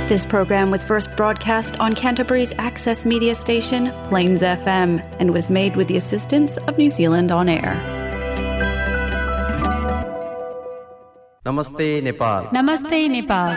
This program was first broadcast on Canterbury's access media station, Plains FM, and was made with the assistance of New Zealand On Air. Namaste Nepal. Namaste Nepal.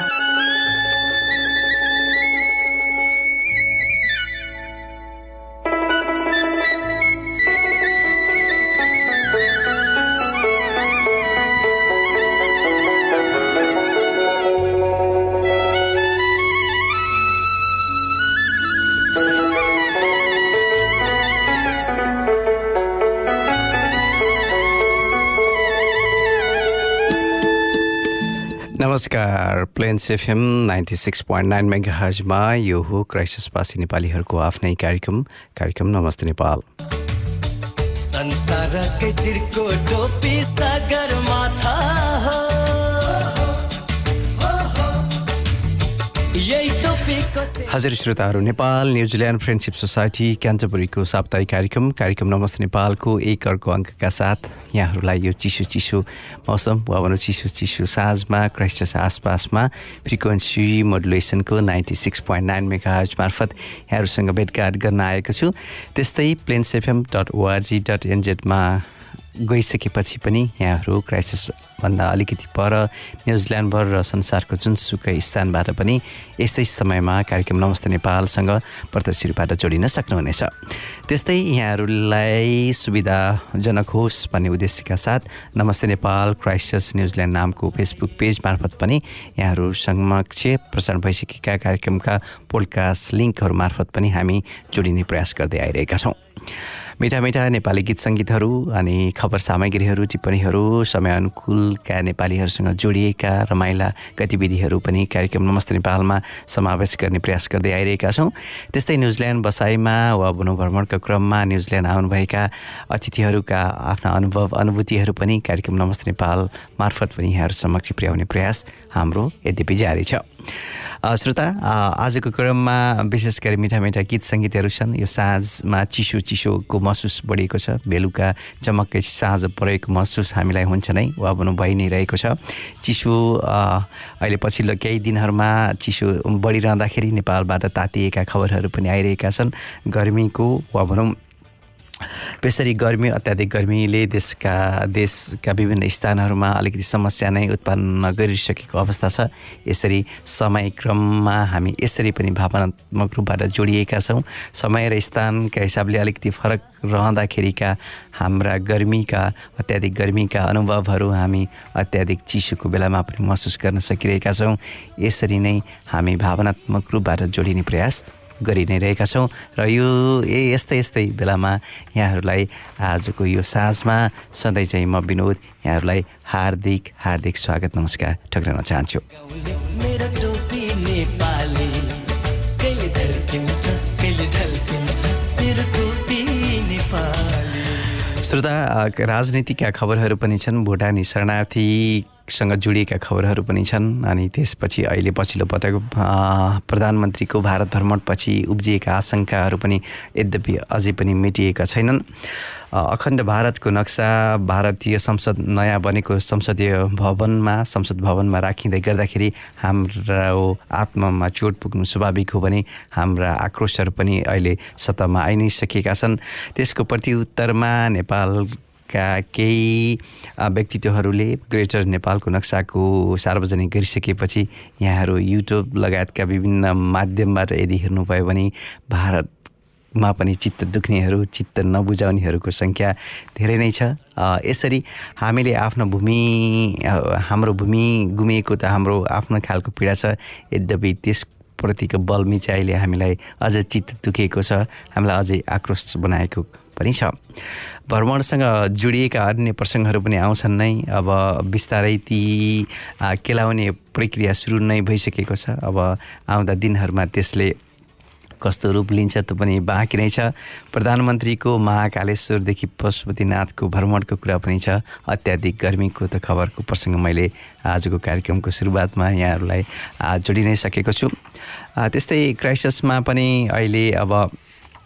नमस्कार plains FM 96.9 megahertz मा यो हो क्राइसिसवासी नेपालीहरूको आफ्नै कार्यक्रम नमस्ते नेपाल। संसारकै चिरको टोपी सागर माथा हो हजुर श्रोताहरू, नेपाल न्युजिल्यान्ड फ्रेन्डशिप सोसाइटी क्यान्टरबरीको साप्ताहिक कार्यक्रम नमस्ते नेपालको एक अर्को अङ्कका साथ यहाँहरूलाई यो चिसो मौसम वा भनौँ चिसो साँझमा क्राइस्टचर्च आसपासमा फ्रिक्वेन्सी मोडुलेसनको 96.9 मेगाहर्ज मार्फत यहाँहरूसँग भेटघाट गर्न आएको छु। त्यस्तै plains.org.nz मा गइसकेपछि पनि यहाँहरू क्राइस्टचर्चभन्दा अलिकति पर न्युजिल्यान्डभर र संसारको जुनसुकै स्थानबाट पनि यसै समयमा कार्यक्रम नमस्ते नेपालसँग प्रत्यक्ष रूपबाट जोडिन सक्नुहुनेछ। त्यस्तै यहाँहरूलाई सुविधाजनक होस् भन्ने उद्देश्यका साथ नमस्ते नेपाल क्राइस्टचर्च न्युजिल्यान्ड नामको फेसबुक पेज मार्फत पनि यहाँहरू समक्ष प्रसारण भइसकेका कार्यक्रमका पोडकास्ट लिङ्कहरू मार्फत पनि हामी जोडिने प्रयास गर्दै आइरहेका छौँ। मिठा नेपाली गीत सङ्गीतहरू अनि खबर सामग्रीहरू टिप्पणीहरू समयानुकूलका नेपालीहरूसँग जोडिएका रमाइला गतिविधिहरू पनि कार्यक्रम नमस्ते नेपालमा समावेश गर्ने प्रयास गर्दै आइरहेका छौँ। त्यस्तै न्युजिल्यान्ड बसाइमा वा भनौँ भ्रमणका क्रममा न्युजिल्यान्ड आउनुभएका अतिथिहरूका आफ्ना अनुभूतिहरू पनि कार्यक्रम नमस्ते नेपाल मार्फत पनि यहाँहरू समक्ष पुर्याउने प्रयास हाम्रो यद्यपि जारी छ। श्रोता, आजको क्रममा विशेष गरी मिठा गीत सङ्गीतहरू छन्। यो साँझमा चिसोको महसुस बढेको छ। बेलुका चमक्कै साँझ परेको महसुस हामीलाई हुन्छ नै वा भनौँ भइ नै रहेको छ। चिसो अहिले पछिल्लो केही दिनहरूमा चिसो बढिरहँदाखेरि नेपालबाट तातिएका खबरहरू पनि आइरहेका छन्। गर्मीको वा भनौँ त्यसरी अत्याधिक गर्मीले देशका विभिन्न स्थानहरूमा अलिकति समस्या नै उत्पन्न गरिसकेको अवस्था छ। यसरी समयक्रममा हामी यसरी पनि भावनात्मक रूपबाट जोडिएका छौँ। समय र स्थानका हिसाबले अलिकति फरक रहँदाखेरिका हाम्रा अत्याधिक गर्मीका अनुभवहरू हामी अत्याधिक चिसोको बेलामा पनि महसुस गर्न सकिरहेका छौँ। यसरी नै हामी भावनात्मक रूपबाट जोडिने प्रयास गरि नै रहेका छौँ र यो यस्तै बेलामा यहाँहरूलाई आजको यो साँझमा सधैँ चाहिँ म विनोद यहाँहरूलाई हार्दिक स्वागत नमस्कार ठक्राउन चाहन्छु। श्रोता, राजनीतिका खबरहरू पनि छन्। भुटानी शरणार्थीसँग जोडिएका खबरहरू पनि छन्। अनि त्यसपछि अहिले पछिल्लो पटक प्रधानमन्त्रीको भारत भ्रमणपछि उब्जिएका आशंकाहरू पनि यद्यपि अझै पनि मेटिएका छैनन्। अखण्ड भारतको नक्सा भारतीय संसद नयाँ बनेको संसद भवनमा राखिँदै गर्दाखेरि हाम्रो आत्मामा चोट पुग्नु स्वाभाविक हो भने हाम्रा आक्रोशहरू पनि अहिले सत्तामा आइ नै सकेका छन्। त्यसको प्रत्युत्तरमा नेपालका केही व्यक्तित्वहरूले ग्रेटर नेपालको नक्साको सार्वजनिक गरिसकेपछि यहाँहरू युट्युब लगायतका विभिन्न माध्यमबाट यदि हेर्नुभयो भने भारतमा पनि चित्त दुख्नेहरू, चित्त नबुझाउनेहरूको सङ्ख्या धेरै नै छ। यसरी हामीले हाम्रो भूमि गुमेको त हाम्रो आफ्नो खालको पीडा छ। यद्यपि त्यसप्रतिको बलमिचाइले हामीलाई अझ चित्त दुखेको छ, हामीलाई अझै आक्रोश बनाएको पनि छ। भ्रमणसँग जोडिएका अन्य प्रसङ्गहरू पनि आउँछन् नै। अब बिस्तारै ती केलाउने प्रक्रिया सुरु नै भइसकेको छ। अब आउँदा दिनहरूमा त्यसले कस्तो रूप लिन्छ त्यो पनि बाँकी नै छ। प्रधानमन्त्रीको महाकालेश्वरदेखि पशुपतिनाथको भ्रमणको कुरा पनि छ। अत्याधिक गर्मीको त खबरको प्रसङ्ग मैले आजको कार्यक्रमको सुरुवातमा यहाँहरूलाई जोडि नै सकेको छु। त्यस्तै क्राइस्टचर्चमा पनि अहिले अब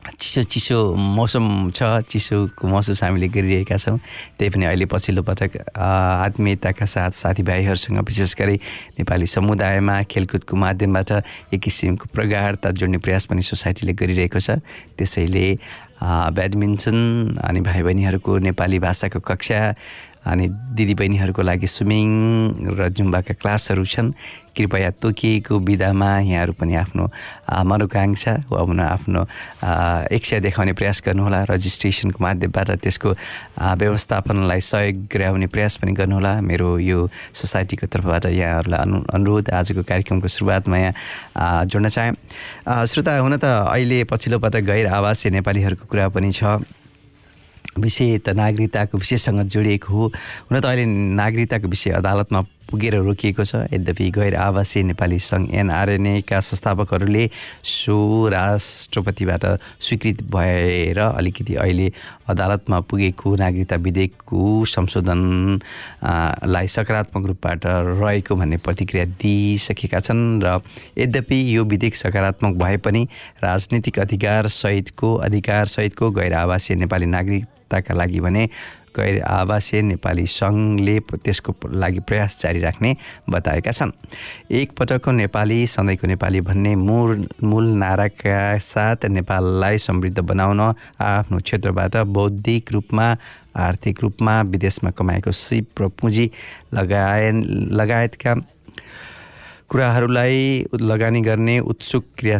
चिसो मौसम छ, चिसोको महसुस हामीले गरिरहेका छौँ। त्यही पनि अहिले पछिल्लो पटक आत्मीयताका साथ साथीभाइहरूसँग विशेष गरी नेपाली समुदायमा खेलकुदको माध्यमबाट एक किसिमको प्रगाढता जोड्ने प्रयास पनि सोसाइटीले गरिरहेको छ। त्यसैले ब्याडमिन्टन अनि भाइ बहिनीहरूको नेपाली भाषाको कक्षा अनि दिदीबहिनीहरूको लागि स्विमिङ र जुम्बाका क्लासहरू छन्। कृपया तोकिएको विधामा यहाँहरू पनि आफ्नो मनोकांक्षा वा आफ्नो इच्छा देखाउने प्रयास गर्नुहोला। रजिस्ट्रेसनको माध्यमबाट त्यसको व्यवस्थापनलाई सहयोग गराउने प्रयास पनि गर्नुहोला। मेरो यो सोसाइटीको तर्फबाट यहाँहरूलाई अनुरोध आजको कार्यक्रमको सुरुवातमा यहाँ जोड्न चाहेँ। श्रोता, हुन त अहिले पछिल्लो पटक गैर आवासीय नेपालीहरूको कुरा पनि छ। विषय त नागरिकताको विषयसँग जोडिएको हो। हुन त अहिले नागरिकताको विषय अदालतमा पुगेर रोकिएको छ। यद्यपि गैर आवासीय नेपाली सङ्घ NRNA का संस्थापकहरूले सो राष्ट्रपतिबाट स्वीकृत भएर अलिकति अहिले अदालतमा पुगेको नागरिकता विधेयकको संशोधनलाई सकारात्मक रूपबाट रहेको भन्ने प्रतिक्रिया दिइसकेका छन्। र यद्यपि यो विधेयक सकारात्मक भए पनि राजनीतिक अधिकार सहितको गैर आवासीय नेपाली नागरिकताका लागि भने गैर आवासीय नेपाली सङ्घले त्यसको लागि प्रयास जारी राख्ने बताएका छन्। एक पटकको नेपाली सधैँको नेपाली भन्ने मूल नाराका साथ नेपाललाई समृद्ध बनाउन आफ्नो क्षेत्रबाट बौद्धिक रूपमा आर्थिक रूपमा विदेशमा कमाएको सिप र पुँजी लगायतका कुराहरूलाई लगानी गर्ने उत्सुक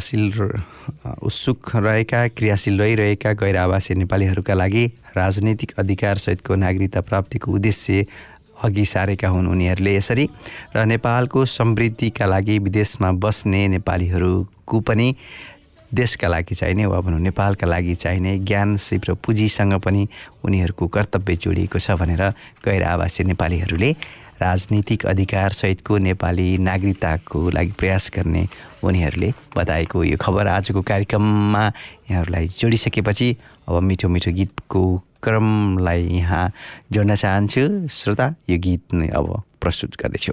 रहिरहेका गैर आवासीय नेपालीहरूका लागि राजनीतिक अधिकार सहितको नागरिकता प्राप्तिको उद्देश्य अघि सारेका हुन् उनीहरूले। यसरी र नेपालको समृद्धिका लागि विदेशमा बस्ने नेपालीहरूको पनि देशका लागि चाहिने वा भनौँ नेपालका लागि चाहिने ज्ञान सिप र पुँजीसँग पनि उनीहरूको कर्तव्य जोडिएको छ भनेर गैर आवासीय नेपालीहरूले राजनीतिक अधिकार सहितको नेपाली नागरिकताको लागि प्रयास गर्ने उनीहरूले बताएको यो खबर आजको कार्यक्रममा यहाँहरूलाई जोडिसकेपछि अब मिठो मिठो गीतको क्रमलाई यहाँ जोड्न चाहन्छु। श्रोता, यो गीत नै अब प्रस्तुत गर्दैछु।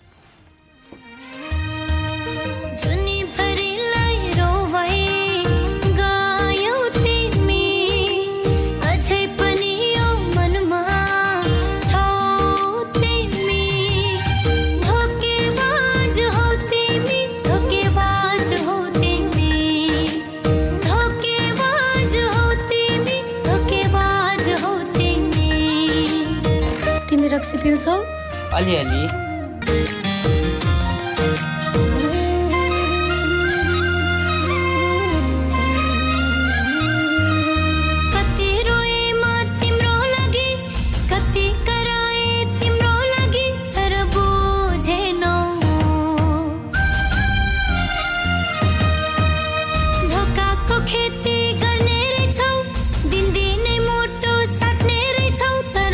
रक्सी पिउँछौ? अलिअलि। कति रोए म तिम्रो लागि, कति कराए तिम्रो लागि, तर बुझेनौ। धोकाको खेती गर्ने रहेछौ, दिनदिनै मोटो साट्ने रहेछौ, तर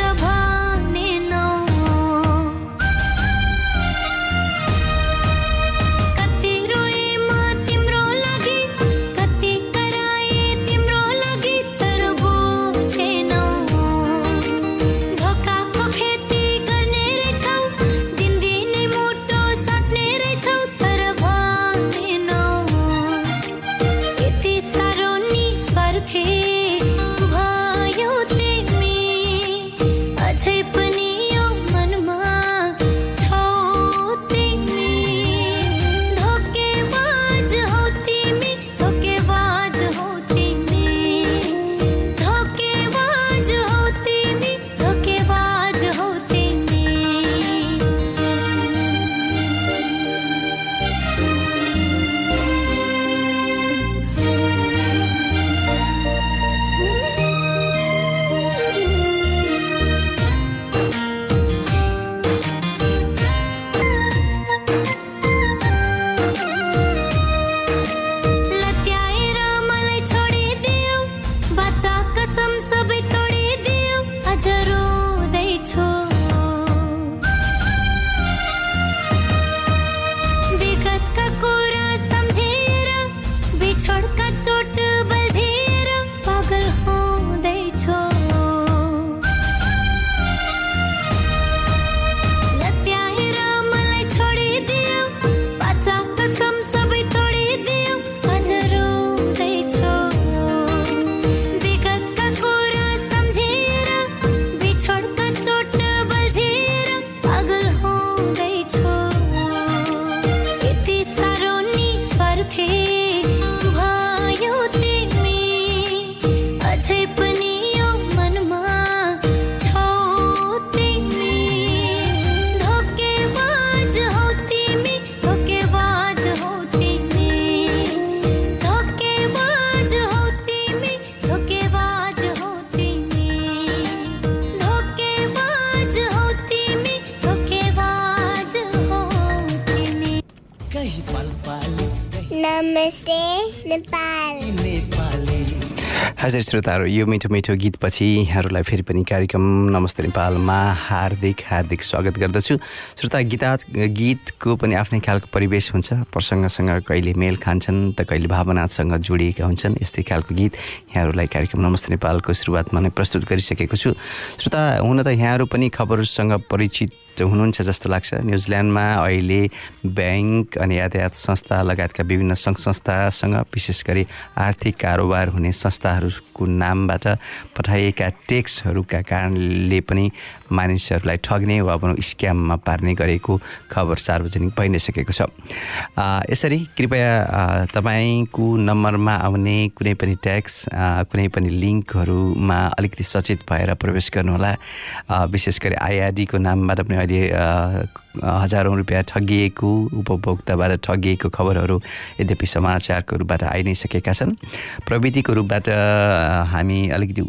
यति साह्रो नि नमस्ते नेपाल नेपाली हजुर श्रोताहरू यो मिठो मिठो गीतपछि यहाँहरूलाई फेरि पनि कार्यक्रम नमस्ते नेपालमा हार्दिक स्वागत गर्दछु। श्रोता गीतको पनि आफ्नै खालको परिवेश हुन्छ, प्रसङ्गसँग कहिले मेल खान्छन् त कहिले भावनासँग जोडिएका हुन्छन्। यस्तै खालको गीत यहाँहरूलाई कार्यक्रम नमस्ते नेपालको सुरुवातमा नै प्रस्तुत गरिसकेको छु। श्रोता हुन त यहाँहरू पनि खबरसँग परिचित हुनुहुन्छ जस्तो लाग्छ। न्युजिल्यान्डमा अहिले ब्याङ्क अनि यातायात संस्था लगायतका विभिन्न सङ्घ संस्थासँग विशेष गरी आर्थिक कारोबार हुने संस्थाहरूको नामबाट पठाइएका ट्याक्सहरूका कारणले पनि मानिसहरूलाई ठग्ने वा भनौँ स्क्याममा पार्ने गरेको खबर सार्वजनिक भइ नै सकेको छ। यसरी कृपया तपाईँको नम्बरमा आउने कुनै पनि ट्याक्स कुनै पनि लिङ्कहरूमा अलिकति सचेत भएर प्रवेश गर्नुहोला। विशेष गरी आइआरडीको नामबाट पनि अहिले हजारौँ रुपियाँ ठगिएको, उपभोक्ताबाट ठगिएको खबरहरू यद्यपि समाचारको रूपबाट आइ नै सकेका छन्। प्रविधिको रूपबाट हामी अलिकति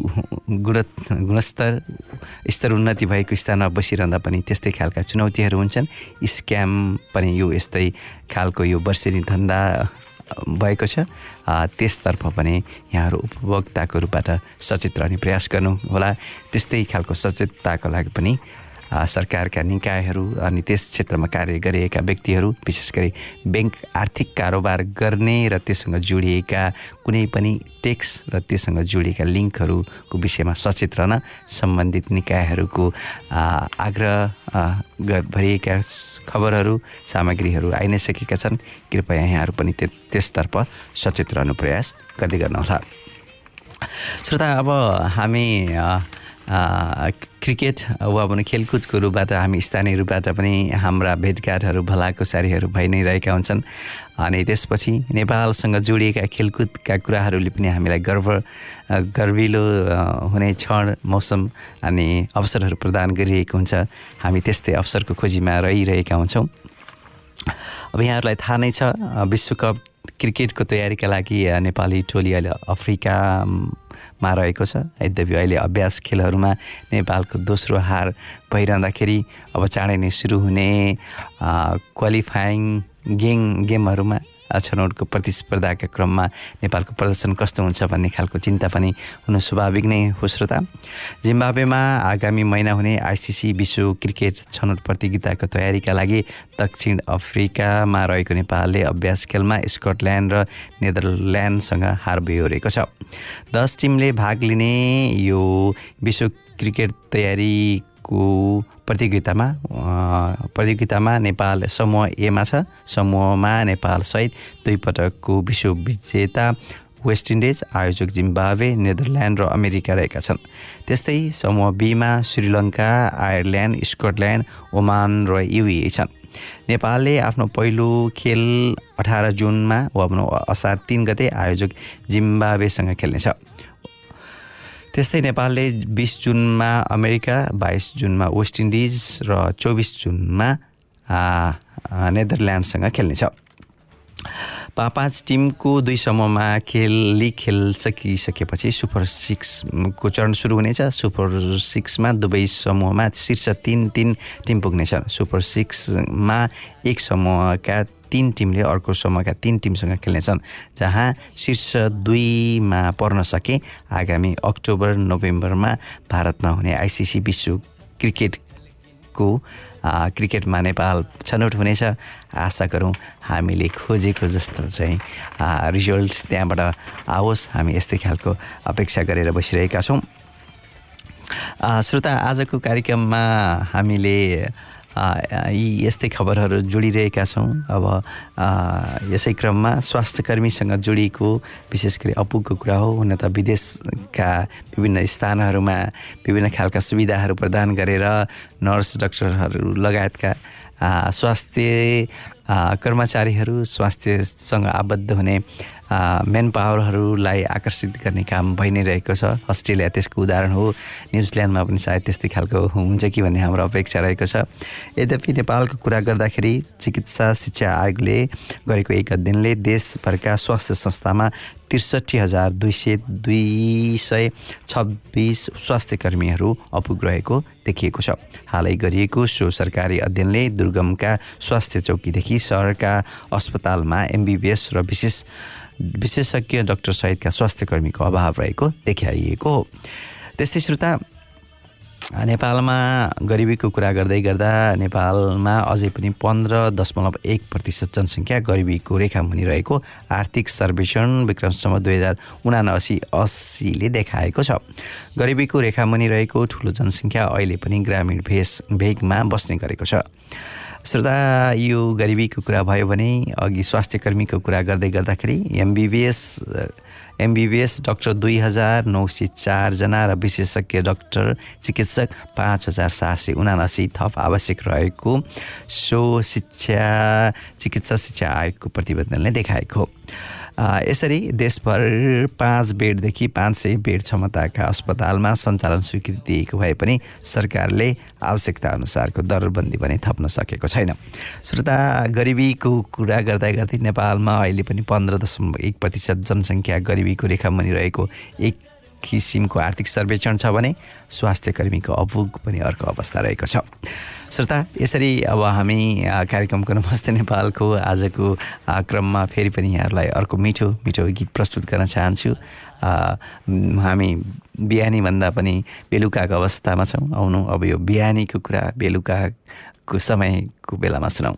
स्तर उन्नति भएको स्थानमा बसिरहँदा पनि त्यस्तै खालका चुनौतीहरू हुन्छन्। स्क्याम पनि यो यस्तै खालको यो वर्षेनी धन्दा भएको छ। त्यसतर्फ पनि यहाँहरू उपभोक्ताको रूपबाट सचेत रहने प्रयास गर्नुहोला। त्यस्तै खालको सचेतताको लागि पनि सरकारका निकायहरू अनि त्यस क्षेत्रमा कार्य गरिएका व्यक्तिहरू विशेष गरी ब्याङ्क आर्थिक कारोबार गर्ने र त्यससँग जोडिएका कुनै पनि ट्याक्स र त्यससँग जोडिएका लिङ्कहरूको विषयमा सचेत रहन सम्बन्धित निकायहरूको आग्रह भरिएका खबरहरू सामग्रीहरू आइ नै सकेका छन्। कृपया यहाँहरू पनि त्यसतर्फ सचेत रहनु प्रयास गर्दै गर्नुहोला। श्रोता अब हामी क्रिकेट वा भनौँ खेलकुदको रूपबाट हामी स्थानीय रूपबाट पनि हाम्रा भेटघाटहरू भलाकुसारीहरू भइ नै रहेका हुन्छन्। अनि त्यसपछि नेपालसँग जोडिएका खेलकुदका कुराहरूले पनि हामीलाई गर्विलो हुने क्षण मौसम अनि अवसरहरू प्रदान गरिरहेको हुन्छ। हामी त्यस्तै अवसरको खोजीमा रहिरहेका हुन्छौँ। अब यहाँहरूलाई थाहा नै छ विश्वकप क्रिकेटको तयारीका लागि नेपाली टोली अहिले अफ्रिकामा रहेको छ। यद्यपि अहिले अभ्यास खेलहरूमा नेपालको दोस्रो हार भइरहँदाखेरि अब चाँडै नै सुरु हुने क्वालिफाइङ गेमहरूमा छनौटको प्रतिस्पर्धाका क्रममा नेपालको प्रदर्शन कस्तो हुन्छ भन्ने खालको चिन्ता पनि हुनु स्वाभाविक नै हो। श्रोता जिम्बाब्वेमा आगामी महिना हुने आइसिसी विश्व क्रिकेट छनौट प्रतियोगिताको तयारीका लागि दक्षिण अफ्रिकामा रहेको नेपालले अभ्यास खेलमा स्कटल्यान्ड र नेदरल्यान्डसँग हार बेहोरेको छ। 10 टिमले भाग लिने यो विश्व क्रिकेट तयारीको प्रतियोगितामा नेपाल समूह एमा छ। समूहमा नेपाल सहित 2 पटकको विश्व विजेता वेस्ट इन्डिज, आयोजक जिम्बाब्वे, नेदरल्यान्ड र अमेरिका रहेका छन्। त्यस्तै समूह बीमा श्रीलङ्का, आयरल्यान्ड, स्कटल्यान्ड, ओमान र युए छन्। नेपालले आफ्नो पहिलो खेल 18 जुनमा वा भनौँ असार 3 गते आयोजक जिम्बाब्वेसँग खेल्नेछ। त्यस्तै नेपालले 20 जुनमा अमेरिका, 22 जुनमा वेस्ट इन्डिज र 24 जुनमा नेदरल्यान्डसँग खेल्नेछ। 5 टिमको 2 समूहमा लिग खेल सकिसकेपछि सुपर 6को चरण सुरु हुनेछ। सुपर 6मा दुवै समूहमा शीर्ष 3 टिम पुग्नेछन्। सुपर 6मा एक समूहका 3 टिमले अर्को समूहका 3 टिमसँग खेल्नेछन्, जहाँ शीर्ष 2मा पर्न सके आगामी अक्टोबर नोभेम्बरमा भारतमा हुने आइसिसी विश्व क्रिकेटमा नेपाल छनौट हुनेछ। आशा गरौँ हामीले खोजेको जस्तो चाहिँ रिजल्ट्स त्यहाँबाट आओस्। हामी यस्तै खालको अपेक्षा गरेर बसिरहेका छौँ। श्रोता आजको कार्यक्रममा हामीले यी यस्तै खबरहरू जोडिरहेका छौँ। अब यसै क्रममा स्वास्थ्यकर्मीसँग जोडिएको विशेष गरी अपुगको कुरा हो। हुन त विदेशका विभिन्न स्थानहरूमा विभिन्न खालका सुविधाहरू प्रदान गरेर नर्स डाक्टरहरू लगायतका स्वास्थ्य कर्मचारीहरू स्वास्थ्यसँग आबद्ध हुने मेन पावरहरूलाई आकर्षित गर्ने काम भइ नै रहेको छ। अस्ट्रेलिया त्यसको उदाहरण हो, न्युजिल्यान्डमा पनि सायद त्यस्तै खालको हुन्छ कि भन्ने हाम्रो अपेक्षा रहेको छ। यद्यपि नेपालको कुरा गर्दाखेरि चिकित्सा शिक्षा आयोगले गरेको एक अध्ययनले देशभरका स्वास्थ्य संस्थामा 63,226 स्वास्थ्य कर्मीहरू अपुग रहेको देखिएको छ। हालै गरिएको सो सरकारी अध्ययनले दुर्गमका स्वास्थ्य चौकीदेखि शहरका अस्पतालमा MBBS र विशेषज्ञ डाक्टर सहितका स्वास्थ्य कर्मीको अभाव रहेको देखाइएको हो। त्यस्तै श्रोता, नेपालमा गरिबीको कुरा गर्दै गर्दा नेपालमा अझै पनि 15.1% जनसङ्ख्या गरिबीको रेखामुनि रहेको आर्थिक सर्वेक्षण विक्रमसम्म 2079-80ले देखाएको छ। गरिबीको रेखामुनि रहेको ठुलो जनसङ्ख्या अहिले पनि ग्रामीण भेगमा बस्ने गरेको छ। श्रोता, यो गरिबीको कुरा भयो भने अघि स्वास्थ्य कर्मीको कुरा गर्दै गर्दाखेरि MBBS डाक्टर 2,904 जना र विशेषज्ञ डाक्टर चिकित्सक 5,779 थप आवश्यक रहेको सो चिकित्सा शिक्षा आयोगको प्रतिवेदनले देखाएको हो। यसरी देशभर 5 बेडदेखि 500 बेड क्षमताका अस्पतालमा सञ्चालन स्वीकृति दिएको भए पनि सरकारले आवश्यकता अनुसारको दरबन्दी पनि थप्न सकेको छैन। श्रोता, गरिबीको कुरा गर्दा गर्दै नेपालमा अहिले पनि 15.1% जनसङ्ख्या गरिबीको रेखामुनि रहेको एक किसिमको आर्थिक सर्वेक्षण छ भने स्वास्थ्य कर्मीको अपुग पनि अर्को अवस्था रहेको छ। श्रोता, यसरी अब हामी कार्यक्रमको नमस्ते नेपालको आजको क्रममा फेरि पनि यहाँहरूलाई अर्को मिठो गीत प्रस्तुत गर्न चाहन्छु। हामी बिहानीभन्दा पनि बेलुकाको अवस्थामा छौँ। आउनु अब यो बिहानीको कुरा बेलुकाको समयको बेलामा सुनाउँ।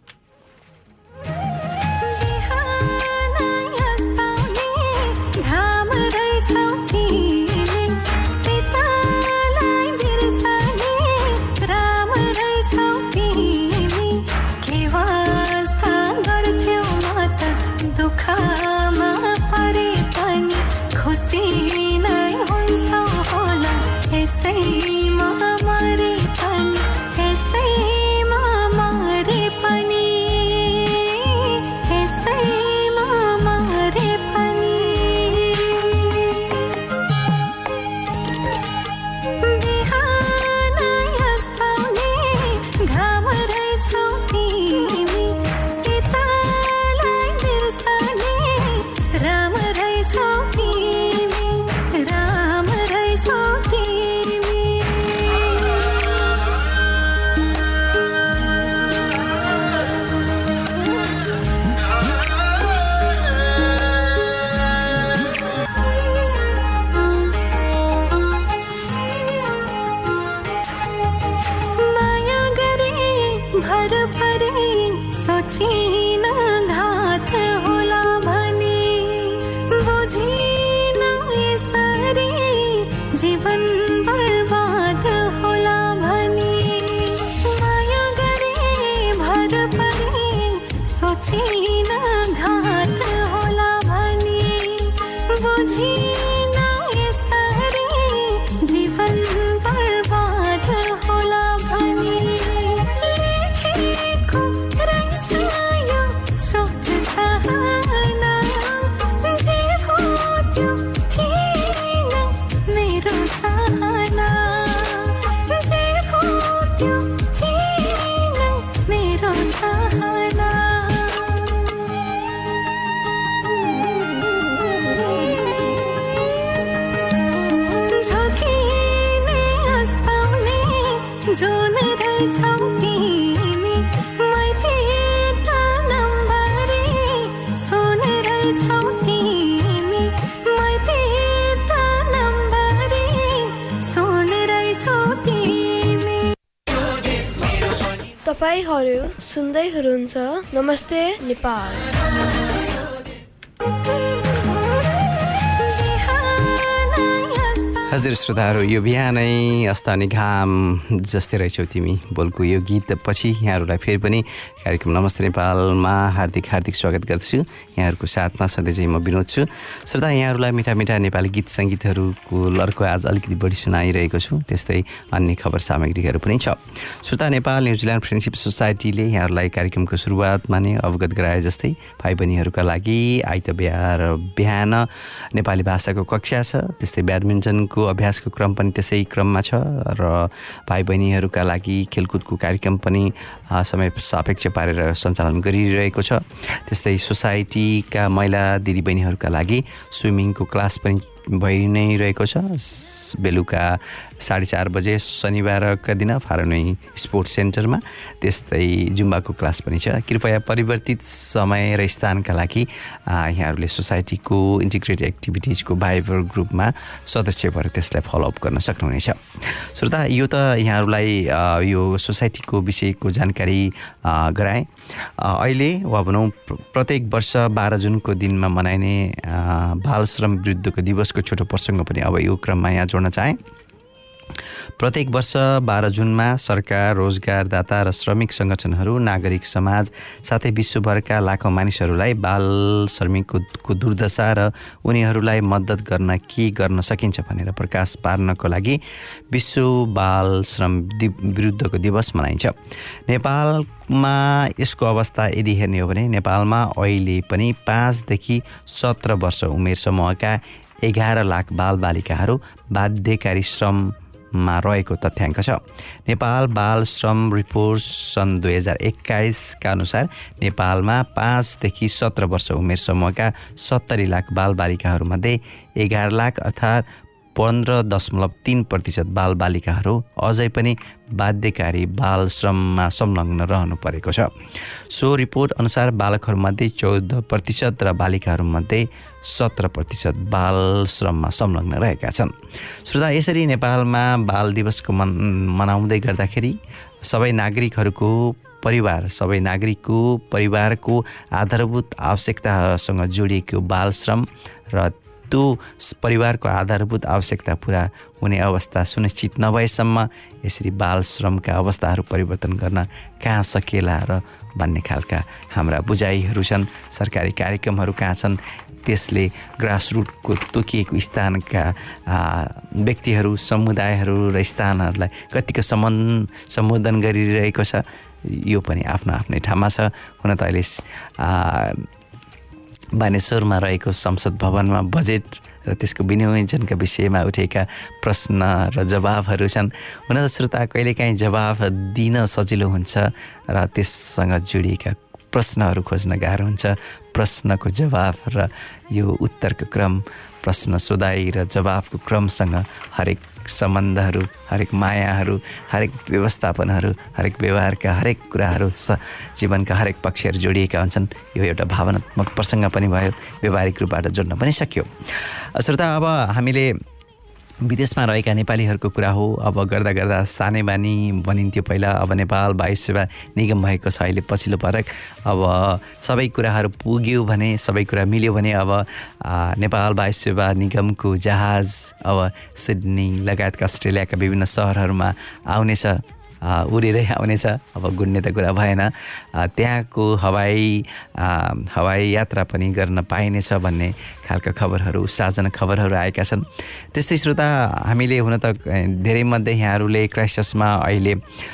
तपाईहरु सुन्दै हुनुहुन्छ नमस्ते नेपाल। हजुर श्रोताहरू, यो बिहानै अस्तानी घाम जस्तै रहेछौ तिमी बोलको यो गीत पछि यहाँहरूलाई फेरि पनि कार्यक्रम नमस्ते नेपालमा हार्दिक स्वागत गर्दछु। यहाँहरूको साथमा सधैँ चाहिँ म विनोद छु। श्रोता, यहाँहरूलाई मिठा मिठा नेपाली गीत सङ्गीतहरूको लर्को आज अलिकति बढी सुनाइरहेको छु। त्यस्तै अन्य खबर सामग्रीहरू पनि छ। श्रोता, नेपाल न्युजिल्यान्ड फ्रेन्डसिप सोसाइटीले यहाँहरूलाई कार्यक्रमको सुरुवातमा नै अवगत गराए जस्तै भाइ बहिनीहरूका लागि आइतबार बिहान नेपाली भाषाको कक्षा छ। त्यस्तै ब्याडमिन्टनको अभ्यासको क्रम पनि त्यसै क्रममा छ र भाइ बहिनीहरूका लागि खेलकुदको कार्यक्रम पनि समय सापेक्ष पारेर सञ्चालन गरिरहेको छ। त्यस्तै सोसाइटीका महिला दिदीबहिनीहरूका लागि स्विमिङको क्लास पनि भइ नै रहेको छ। बेलुका 4:30 बजे शनिबारका दिन फारनै स्पोर्ट्स सेन्टरमा। त्यस्तै जुम्बाको क्लास पनि छ। कृपया परिवर्तित समय र स्थानका लागि यहाँहरूले सोसाइटीको इन्टिग्रेटेड एक्टिभिटिजको भाइबर ग्रुपमा सदस्य भएर त्यसलाई फलोअप गर्न सक्नुहुनेछ। श्रोता, यो त यहाँहरूलाई यो सोसाइटीको विषयको जानकारी गराएँ। अहिले वा भनौँ प्रत्येक वर्ष 12 जुनको दिनमा मनाइने बाल श्रम विरुद्धको दिवसको छोटो प्रसङ्ग पनि अब यो क्रममा यहाँ जोड्न चाहेँ। प्रत्येक वर्ष 12 जुनमा सरकार, रोजगारदाता र श्रमिक सङ्गठनहरू, नागरिक समाज साथै विश्वभरका लाखौँ मानिसहरूलाई बाल श्रमिकको दुर्दशा र उनीहरूलाई मद्दत गर्न के गर्न सकिन्छ भनेर प्रकाश पार्नको लागि विश्व बाल श्रम विरुद्धको दिवस मनाइन्छ। नेपालमा यसको अवस्था यदि हेर्ने हो भने नेपालमा अहिले पनि 5 देखि 17 वर्ष उमेर समूहका 11 लाख बालबालिकाहरू बाध्यकारी श्रममा रहेको तथ्याङ्क छ। नेपाल बाल श्रम रिपोर्ट सन् 2021 का अनुसार नेपालमा 5 देखि 17 वर्ष उमेर समूहका 70 लाख बालबालिकाहरूमध्ये 11 लाख अर्थात् 15.3% बालबालिकाहरू अझै पनि बाध्यकारी बाल श्रममा संलग्न रहनु परेको छ। सो रिपोर्ट अनुसार बालकहरूमध्ये 14% र बालिकाहरूमध्ये 17% बाल श्रममा संलग्न रहेका छन्। श्रोता, यसरी नेपालमा बाल दिवसको मनाउँदै गर्दाखेरि सबै नागरिकको परिवारको आधारभूत आवश्यकतासँग जोडिएको बाल श्रम र त्यो परिवारको आधारभूत आवश्यकता पुरा हुने अवस्था सुनिश्चित नभएसम्म यसरी बाल श्रमका अवस्थाहरू परिवर्तन गर्न कहाँ सकेला र भन्ने खालका हाम्रा बुझाइहरू छन्। सरकारी कार्यक्रमहरू कहाँ छन्, त्यसले ग्रासरुटको तोकिएको स्थानका व्यक्तिहरू, समुदायहरू र स्थानहरूलाई कतिको सम्बोधन गरिरहेको छ, यो पनि आफ्नो आफ्नै ठाउँमा छ। हुन त अहिले बानेश्वरमा रहेको संसद भवनमा बजेट र त्यसको विनियोजनका विषयमा उठेका प्रश्न र जवाफहरू छन्। हुन त श्रोता, कहिलेकाहीँ जवाफ दिन सजिलो हुन्छ र त्यससँग जोडिएका प्रश्नहरू खोज्न गाह्रो हुन्छ। प्रश्नको जवाफ र यो उत्तरको क्रम, प्रश्न सोधाइ र जवाफको क्रमसँग हरेक सम्बन्धहरू, हरेक मायाहरू, हरेक व्यवस्थापनहरू, हरेक व्यवहारका हरेक कुराहरू, जीवनका हरेक पक्षहरू जोडिएका हुन्छन्। यो एउटा भावनात्मक प्रसङ्ग पनि भयो, व्यवहारिक रूपबाट जोड्न पनि सक्यो। श्रोता, अब हामीले विदेशमा रहेका नेपालीहरूको कुरा हो। अब गर्दा गर्दा सानै बानी बनिन्थ्यो पहिला, अब नेपाल वायु सेवा निगम भएको छ अहिले पछिल्लो पटक। अब सबै कुराहरू पुग्यो भने, सबै कुरा मिल्यो भने अब नेपाल वायु सेवा निगमको जहाज अब सिडनी लगायतका अस्ट्रेलियाका विभिन्न सहरहरूमा आउनेछ, उडेरै आउनेछ। अब गुड्ने त कुरा भएन, त्यहाँको हवाई यात्रा पनि गर्न पाइनेछ भन्ने खालका खबरहरू, साझा खबरहरू आएका छन्। त्यस्तै श्रोता, हामीले हुन त धेरैमध्ये यहाँहरूले क्राइस्टचर्चमा अहिले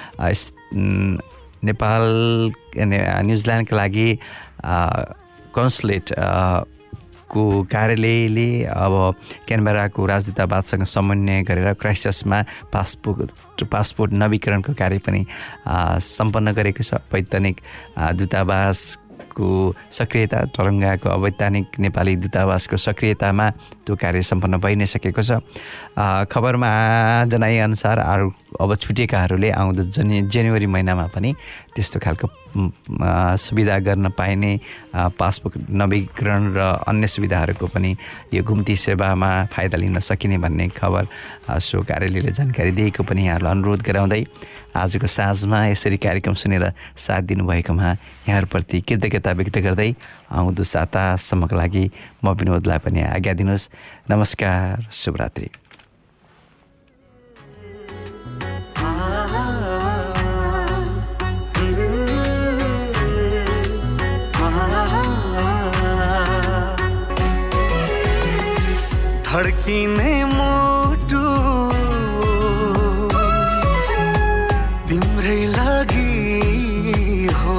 नेपाल न्युजिल्यान्डका लागि कन्सुलेट को कार्यालयले अब क्यानबेराको राजदूतावाससँग समन्वय गरेर क्राइस्टचर्चमा पासपोर्ट नवीकरणको कार्य पनि सम्पन्न गरेको छ। वैधानिक दूतावासको सक्रियता, टरङ्गाको अवैधानिक नेपाली दूतावासको सक्रियतामा त्यो कार्य सम्पन्न भइ नै सकेको छ। खबरमा जनाइअनुसार अब छुटेकाहरूले आउँदो जनवरी महिनामा पनि त्यस्तो खालको सुविधा गर्न पाइने, पासपोर्ट नवीकरण र अन्य सुविधाहरूको पनि यो घुम्ती सेवामा फाइदा लिन सकिने भन्ने खबर सो कार्यालयले जानकारी दिएको पनि यहाँहरूलाई अनुरोध गराउँदै आजको साँझमा यसरी कार्यक्रम सुनेर साथ दिनुभएकोमा यहाँहरूप्रति कृतज्ञता व्यक्त गर्दै आउँदो सातासम्मको लागि म विनोदलाई पनि आज्ञा दिनुहोस्। नमस्कार, शुभरात्रि। धड्किने मुटु तिम्रै लागि हो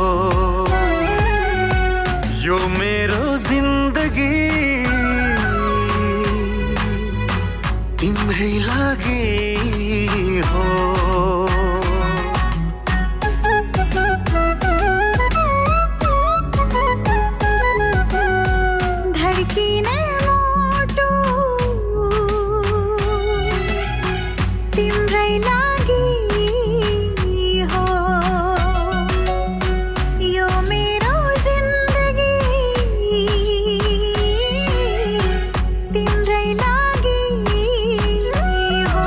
यो मेरो जिन्दगी तिम्रै लागि हो धड्किने मुटु तिम्रै लागि हो यो मेरो जिन्दगी तिम्रै लागि हो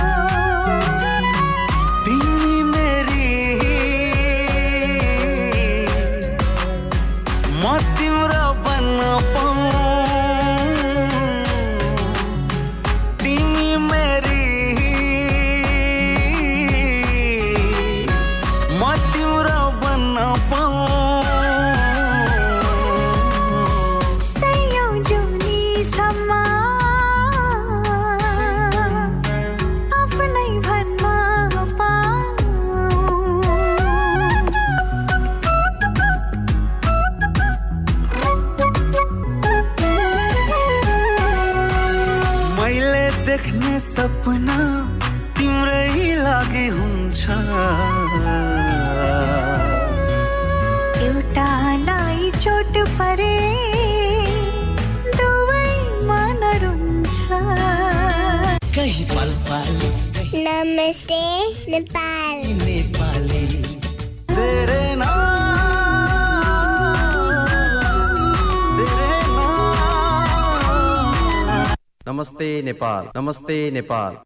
तिमी मेरी म तिम्रो बन्न पाऊँ तिमी मेरी म तिम्रो बन्न पाऊँ सयौं जुनीसम्म आफ्नै भन्न पाऊँ मैले देख्ने सपना तिम्रै लागि हुन्छ एउटालाई चोट परे दुवै मन रुन्छ कहीं पल पल नमस्ते नेपाल नेपाली तेरे नमस्ते नेपाल, नमस्ते नेपाल।